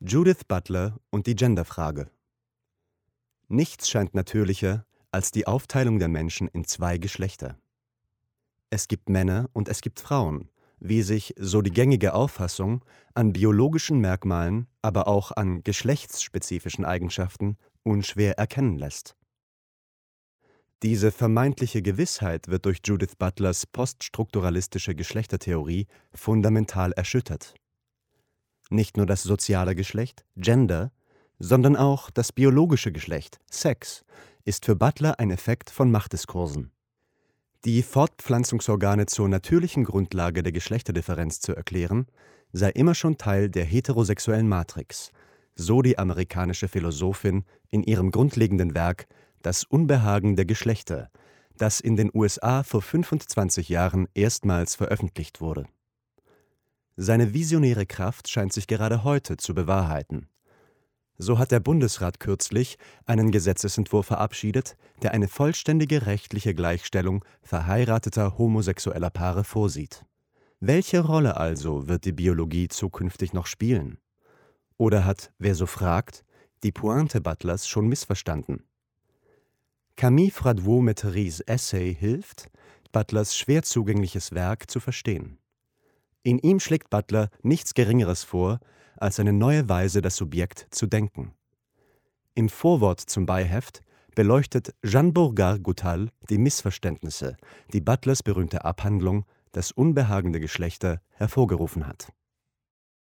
Judith Butler und die Genderfrage. Nichts scheint natürlicher als die Aufteilung der Menschen in zwei Geschlechter. Es gibt Männer und es gibt Frauen, wie sich, so die gängige Auffassung, an biologischen Merkmalen, aber auch an geschlechtsspezifischen Eigenschaften unschwer erkennen lässt. Diese vermeintliche Gewissheit wird durch Judith Butlers poststrukturalistische Geschlechtertheorie fundamental erschüttert. Nicht nur das soziale Geschlecht, Gender, sondern auch das biologische Geschlecht, Sex, ist für Butler ein Effekt von Machtdiskursen. Die Fortpflanzungsorgane zur natürlichen Grundlage der Geschlechterdifferenz zu erklären, sei immer schon Teil der heterosexuellen Matrix, so die amerikanische Philosophin in ihrem grundlegenden Werk Das Unbehagen der Geschlechter, das in den USA vor 25 Jahren erstmals veröffentlicht wurde. Seine visionäre Kraft scheint sich gerade heute zu bewahrheiten. So hat der Bundesrat kürzlich einen Gesetzesentwurf verabschiedet, der eine vollständige rechtliche Gleichstellung verheirateter homosexueller Paare vorsieht. Welche Rolle also wird die Biologie zukünftig noch spielen? Oder hat, wer so fragt, die Pointe Butlers schon missverstanden? Camille Fradveau-Metteries Essay hilft, Butlers schwer zugängliches Werk zu verstehen. In ihm schlägt Butler nichts Geringeres vor, als eine neue Weise, das Subjekt zu denken. Im Vorwort zum Beiheft beleuchtet Jeanne Bourgard-Gouttal die Missverständnisse, die Butlers berühmte Abhandlung Das Unbehagen der Geschlechter hervorgerufen hat.